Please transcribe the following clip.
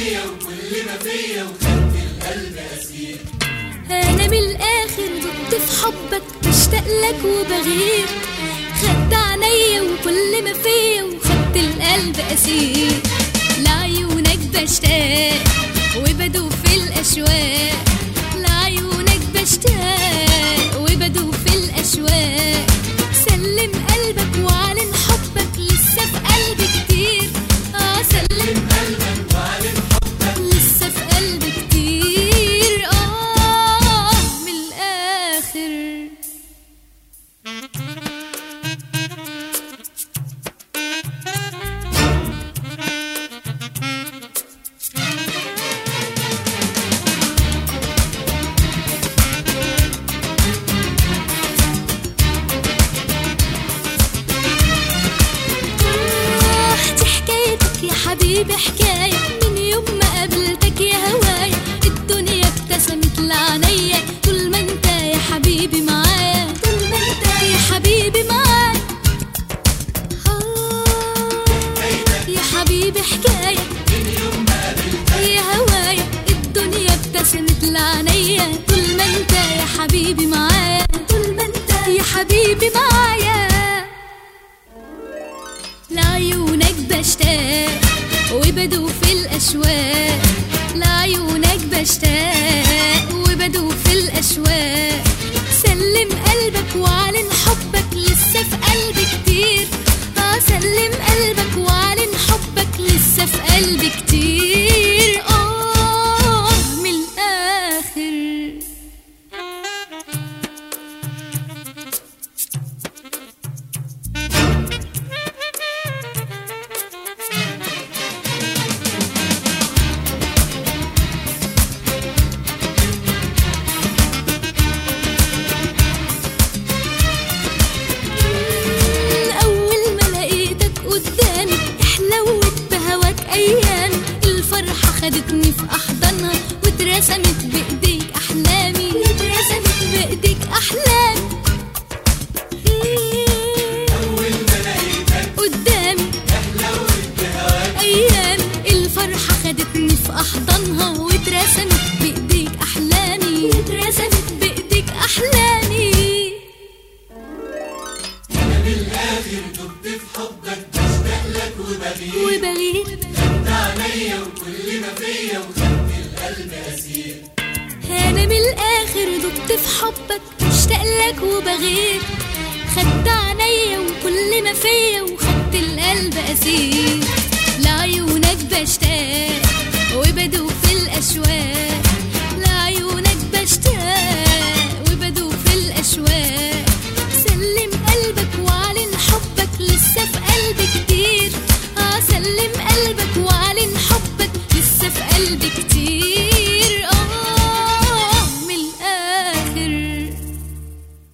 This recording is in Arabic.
عينيا وكل ما فيا وخدت القلب أسير. أنا من الآخر دبت في حبك بشتاق لك وبغير، خدت عينيا وكل ما فيا وخدت القلب أسير. لعيونك بشتاق وبدوب في الأشواق، لعيونك بشتاق وبدوب في الأشواق. سلم قلبك واعلن حبك لسه في قلبي كتير. سلم قلبك واعلن حبك لسه في قلبي كتير. من الآخر حبيبي حكاية من يوم ما قابلتك يا هوايا. الدنيا ابتسمت لعينيا طول ما انت يا حبيبي معايا، طول ما انت يا حبيبي معايا. يا حبيبي حكاية من يوم ما قابلتك يا هوايا. الدنيا ابتسمت لعينيا طول ما انت يا حبيبي معايا، طول ما انت يا حبيبي معايا. لعيونك بشتاق وبدوب في الأشواق، لعيونك بشتاق وبدوب في الأشواق. سلم قلبك واعلن حبك لسه في قلبي كتير. سلم قلبك واعلن حبك لسه في قلبي كتير. من الآخر خدتني في أحضانها واترسمت بإيديك أحلامي، واترسمت بإيديك أحلامي. أول ما لقيتك قدامي حلوت بهواك أيامي. الفرحة خدتني في أحضانها واترسمت بإيديك أحلامي، واترسمت بإيديك أحلامي. أنا من الآخر دبت في حبك بشتاق لك وبغير، خدت عينيا وكل ما فيا وخدت القلب أسير. أنا من الآخر دبت في حبك بشتاق لك وبغير، خدت عينيا وكل ما فيا وخدت القلب أسير.